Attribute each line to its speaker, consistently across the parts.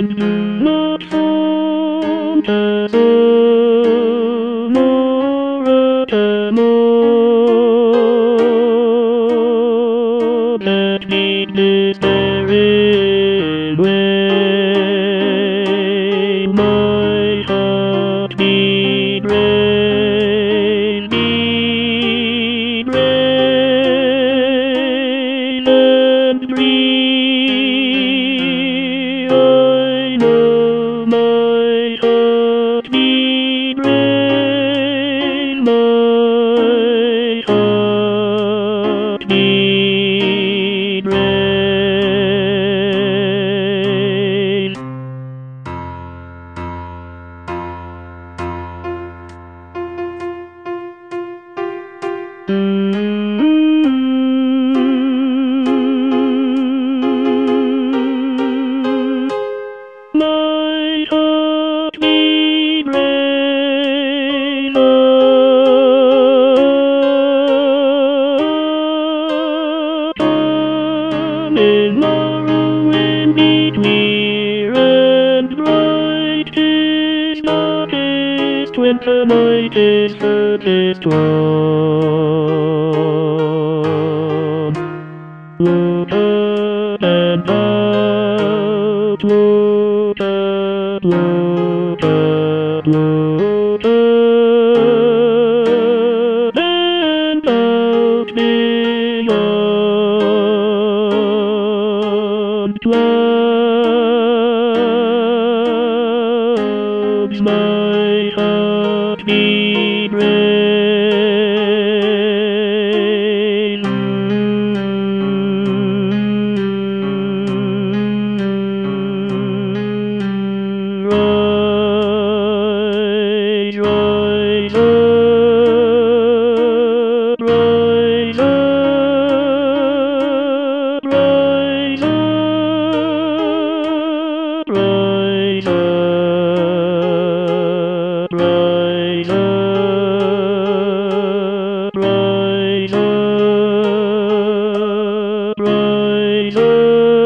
Speaker 1: and not phantasm or that need despairing way my heart need rain and free. I know my heart need rain, my heart need rain. My heart need rain in morrow need clear and bright. 'Tis darkest when the night is furthest one. Look up and out, look up, look up, look up and out beyond clouds. My heart need rain. Rise, rise up, rise up, rise up, rise up, rise up, rise up, rise up.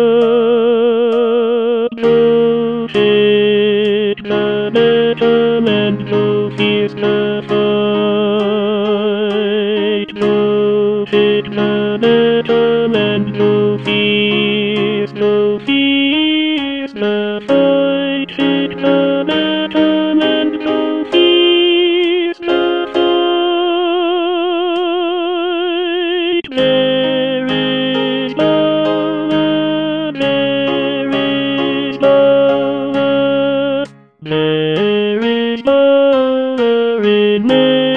Speaker 1: No fit the battle and no fears the fight. No fit the battle and no fears the fight. Fit the battle and no fears the fight. There is power, there is power, there is power in me.